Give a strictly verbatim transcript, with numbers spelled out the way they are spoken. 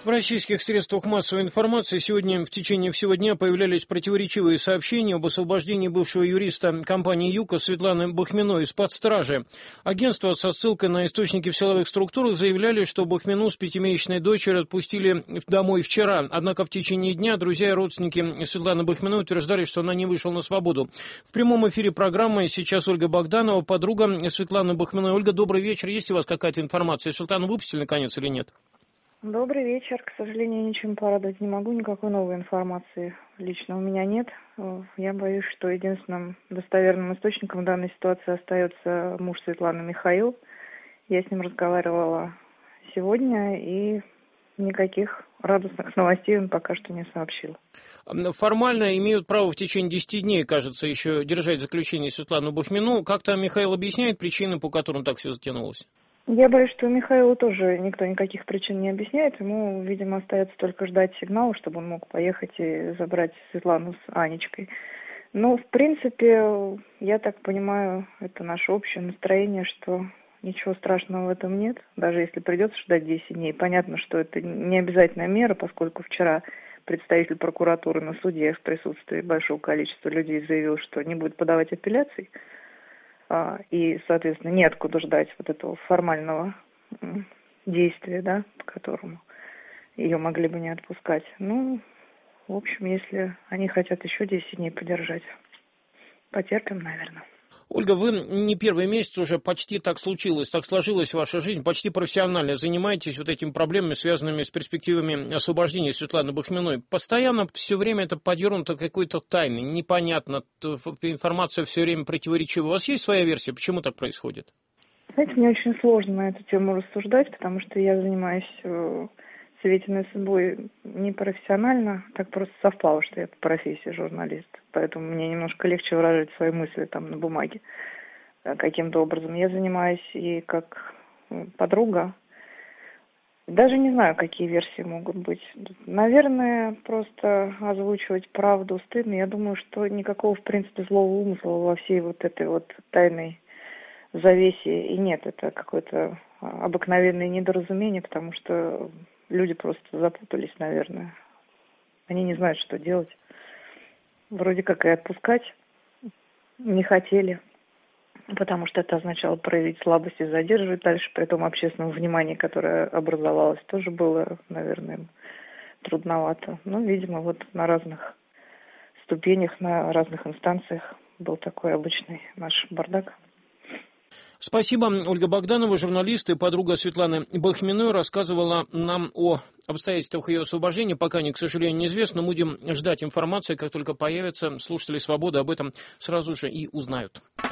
В российских средствах массовой информации сегодня в течение всего дня появлялись противоречивые сообщения об освобождении бывшего юриста компании «ЮКОС» Светланы Бахминой из-под стражи. Агентства со ссылкой на источники в силовых структурах заявляли, что Бахмину с пятимесячной дочерью отпустили домой вчера. Однако в течение дня друзья и родственники Светланы Бахминой утверждали, что она не вышла на свободу. В прямом эфире программы сейчас Ольга Богданова, подруга Светланы Бахминой. Ольга, добрый вечер. Есть у вас какая-то информация? Светлану выпустили наконец или нет? Добрый вечер. К сожалению, ничем порадовать не могу, никакой новой информации лично у меня нет. Я боюсь, что единственным достоверным источником данной ситуации остается муж Светланы, Михаил. Я с ним разговаривала сегодня, и никаких радостных новостей он пока что не сообщил. Формально имеют право в течение десяти дней, кажется, еще держать в заключении Светлану Бахмину. Как-то Михаил объясняет причины, по которым так все затянулось? Я боюсь, что Михаилу тоже никто никаких причин не объясняет. Ему, видимо, остается только ждать сигнала, чтобы он мог поехать и забрать Светлану с Анечкой. Но, в принципе, я так понимаю, это наше общее настроение, что ничего страшного в этом нет. Даже если придется ждать десять дней. Понятно, что это не обязательная мера, поскольку вчера представитель прокуратуры на суде в присутствии большого количества людей заявил, что не будет подавать апелляций. И, соответственно, неоткуда ждать вот этого формального действия, да, по которому ее могли бы не отпускать. Ну, в общем, если они хотят еще десять дней подержать, потерпим, наверное. Ольга, вы не первый месяц уже почти так случилось, так сложилась ваша жизнь, почти профессионально занимаетесь вот этими проблемами, связанными с перспективами освобождения Светланы Бахминой. Постоянно все время это подернуто какой-то тайной, непонятно, информация все время противоречива. У вас есть своя версия, почему так происходит? Знаете, мне очень сложно на эту тему рассуждать, потому что я занимаюсь свидетельной судьбой непрофессионально, так просто совпало, что я по профессии журналист, поэтому мне немножко легче выражать свои мысли там на бумаге каким-то образом. Я занимаюсь и как подруга, даже не знаю, какие версии могут быть. Наверное, просто озвучивать правду стыдно. Я думаю, что никакого, в принципе, злого умысла во всей вот этой вот тайной завесе и нет. Это какое-то обыкновенное недоразумение, потому что люди просто запутались, наверное. Они не знают, что делать. Вроде как и отпускать не хотели, потому что это означало проявить слабость и задерживать дальше. При том общественном внимании, которое образовалось, тоже было, наверное, трудновато. Но, видимо, вот на разных ступенях, на разных инстанциях был такой обычный наш бардак. Спасибо. Ольга Богданова, журналист и подруга Светланы Бахминой, рассказывала нам о обстоятельствах ее освобождения. Пока они, к сожалению, неизвестно. Будем ждать информации. Как только появится, слушатели «Свободы» об этом сразу же и узнают.